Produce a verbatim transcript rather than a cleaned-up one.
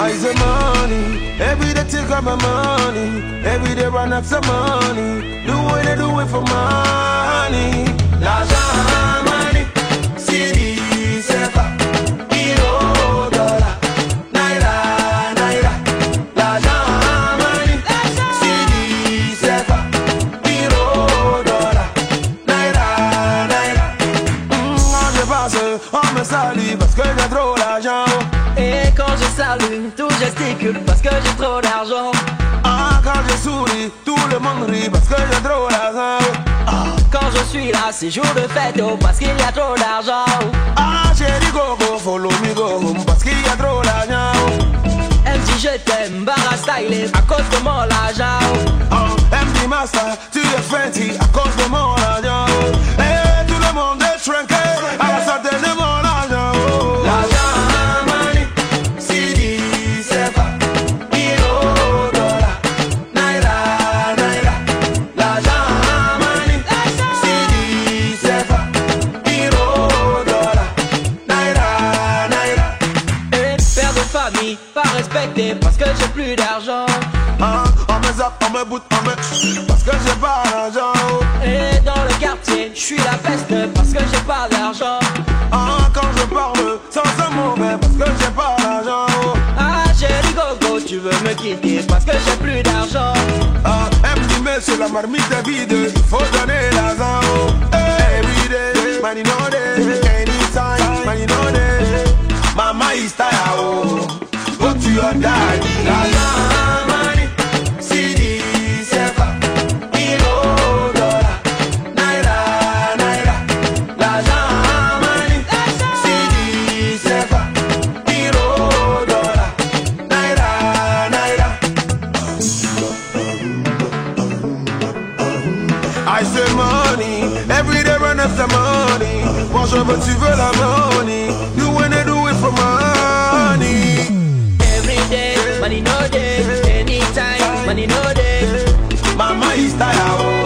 I say money, every day take up my money, every day run after money, do what I do it for money. L'argent, money, city, sefa, euro, dollar, naira, naira. L'argent, money, city, sefa, euro, dollar, naira, naira. Quand je passe, on me salue parce que j'ai trop d'argent. Et quand je salue, tout gesticule parce que j'ai trop d'argent. Ah, quand je souris, tout le monde rit parce que j'ai trop d'argent. Ah, quand je suis là, c'est jour de fête, oh, parce qu'il y a trop d'argent. Ah, chérie gogo, follow me go home parce qu'il y a trop d'argent. Elle me dit je t'aime, Barra stylé à cause de mon argent. Ah, elle me dit massa, tu es fancy à cause de mon argent. Et tout le monde est trinqué à la sortie de mon argent. L'argent. Pas respecté parce que j'ai plus d'argent. Ah, on me zappe, on me boot, on me parce que j'ai pas d'argent. Et dans le quartier, je suis la peste parce que j'ai pas d'argent. Ah, quand je parle, sans un mauvais parce que j'ai pas d'argent. Ah, chérie gogo, tu veux me quitter parce que j'ai plus d'argent. Ah, elle me dit mais c'est la marmite vide, il faut donner l'argent. Every day, money no day, anytime, money no day. Mama is tired, oh. Go to your daddy. L'argent, money, C D, sefa, euro, dollar, naira, naira. L'argent, money, C D, sefa, euro, dollar, naira, naira. I say money, every day run after money. Moi je veux, tu veux la money. You wanna do it for money. Every day, money no day. Anytime, money no day. Mama is tired.